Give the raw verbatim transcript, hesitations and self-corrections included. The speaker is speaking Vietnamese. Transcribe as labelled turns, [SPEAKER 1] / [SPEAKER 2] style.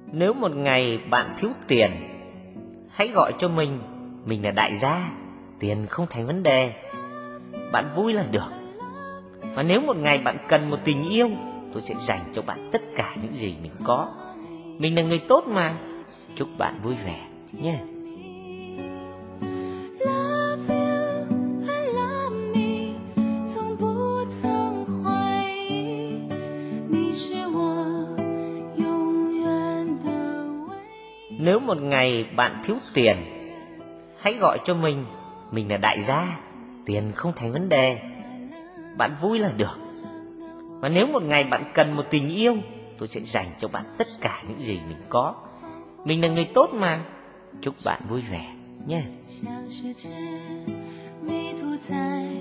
[SPEAKER 1] Nếu một ngày bạn thiếu tiền, hãy gọi cho mình, mình là đại gia, tiền không thành vấn đề, bạn vui là được. Và nếu một ngày bạn cần một tình yêu, tôi sẽ dành cho bạn tất cả những gì mình có. Mình là người tốt mà. Chúc bạn vui vẻ nhé. Nếu một ngày bạn thiếu tiền, hãy gọi cho mình, mình là đại gia, tiền không thành vấn đề, bạn vui là được. Và nếu một ngày bạn cần một tình yêu, tôi sẽ dành cho bạn tất cả những gì mình có. Mình là người tốt mà. Chúc bạn vui vẻ nhé.